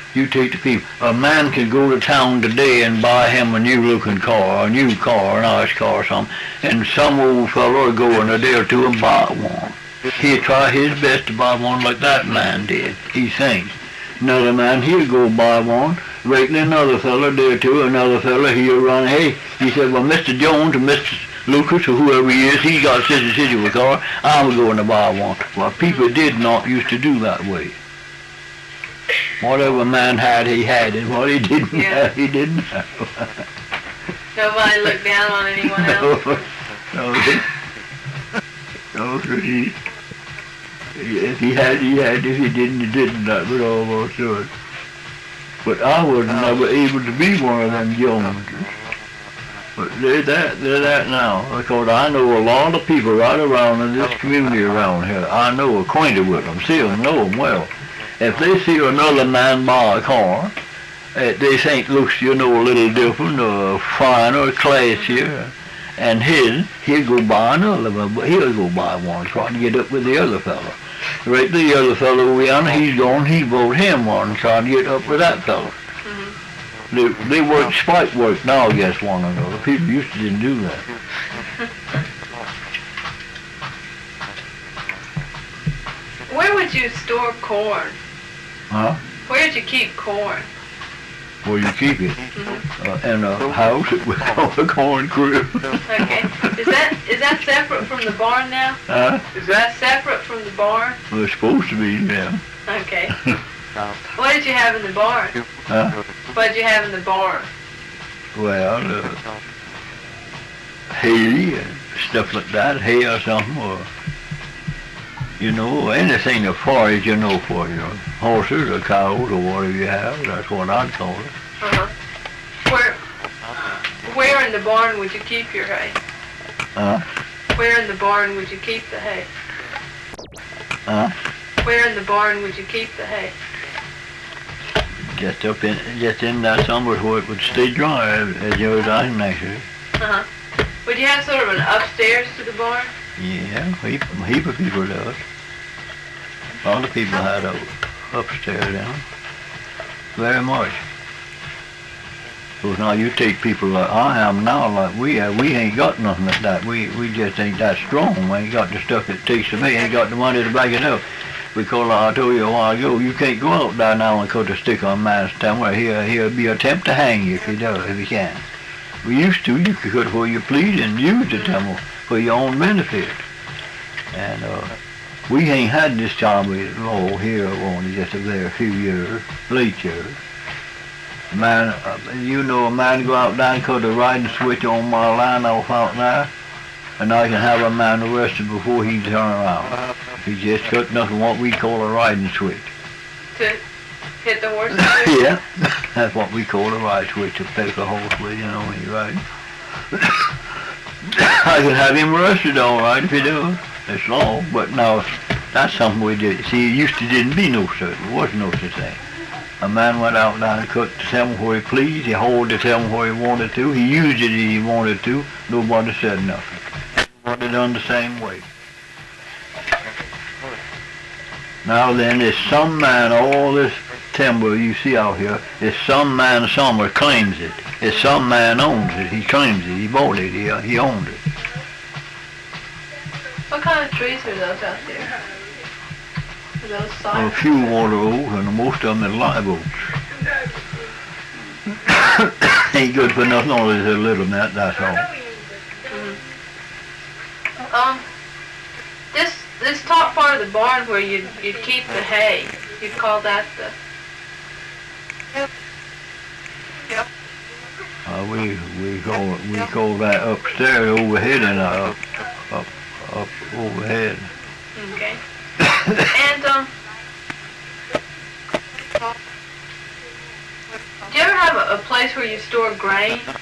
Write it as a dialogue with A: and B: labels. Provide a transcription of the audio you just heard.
A: You take the people. A man could go to town today and buy him a new looking car, a new car, a nice car or something, and some old fellow would go in a day or two and buy one. He'd try his best to buy one like that man did, he thinks. Another man, he'd go buy one, wait another fellow, a day or two, another fellow, he'll run, hey, he said, well, Mr. Jones or Mr. Lucas or whoever he is, he got such a situation car, I'm going to buy one. Well, people did not used to do that way. Whatever man had, he had, and what he didn't have, he didn't have.
B: Nobody looked down on anyone else?
A: No, if he had, he had. If he didn't, he didn't. That would almost do it. But I was never able to be one of them Joneses. But they're that now. Because I know a lot of people right around in this community around here. I know acquainted with them, see them, know them well. If they see another man buy a car, they think looks, a little different, or finer, or classier, and he'll go buy another one, but he'll go buy one, trying to get up with the other fellow. Right, the other fellow over yonder, he's gone, he bought him one, trying to get up with that fellow. Mm-hmm. They work spite work now against one another. People used to didn't do that.
B: Where would you store corn?
A: Huh?
B: Where did you keep corn?
A: Where you keep it? Mm-hmm. In a house we call a corn crib.
B: Okay. Is that separate from the barn now?
A: Huh?
B: Is that separate from the barn?
A: Well, it's supposed to be, yeah.
B: Okay. What did you have in the barn?
A: Huh?
B: What did you have in the barn?
A: Well, hay and stuff like that, hay or something, or anything to forage, for your horses or cows or whatever you have. That's what I'd call it.
B: Uh-huh. Where in the barn would you keep your hay?
A: Huh?
B: Where in the barn would you keep the hay?
A: Huh?
B: Where in the barn would you keep the hay?
A: Just in that somewhere where it would stay dry, as I can measure.
B: Uh-huh. Would you have sort of an upstairs to the barn?
A: Yeah, a heap of people does. A lot of people had upstairs down. Very much. Because now you take people like I am now, like we ain't got nothing like that. We just ain't that strong. We ain't got the stuff it takes to make. Ain't got the money to back it up. Because like I told you a while ago, you can't go out there now and cut a stick on a man's stem where he'll be attempt to hang you if he can. We used to, you could cut where you please and use the timber for your own benefit. And we ain't had this job with law here only just a very few years, late years. A man go out there and cut a riding switch on my line off out there, and I can have a man arrested before he turn around. He just cut nothing what we call a riding switch.
B: To hit the horse?
A: Yeah, that's what we call a ride switch, to take a horse with, when you're riding. I can have him arrested all right if he does. It's law, but no, that's something we did. See, it used to didn't be no such. There was no such thing. A man went out there and cut the timber where he pleased. He hauled the timber where he wanted to. He used it if he wanted to. Nobody said nothing. Everybody done the same way. Now then, there's some man, all this timber you see out here, is some man somewhere claims it. It's some man owns it. He claims it. He bought it. He owned it.
B: What kind of trees are those out there? Are those
A: Well, a few water oaks, and most of them are live oaks. Ain't good for nothing, only a little bit, that's all.
B: Mm-hmm. This top part of the barn where you'd keep the hay, you'd call that the...
A: We call that upstairs, overhead, and up overhead.
B: Okay. And do you ever have a place where you store grain?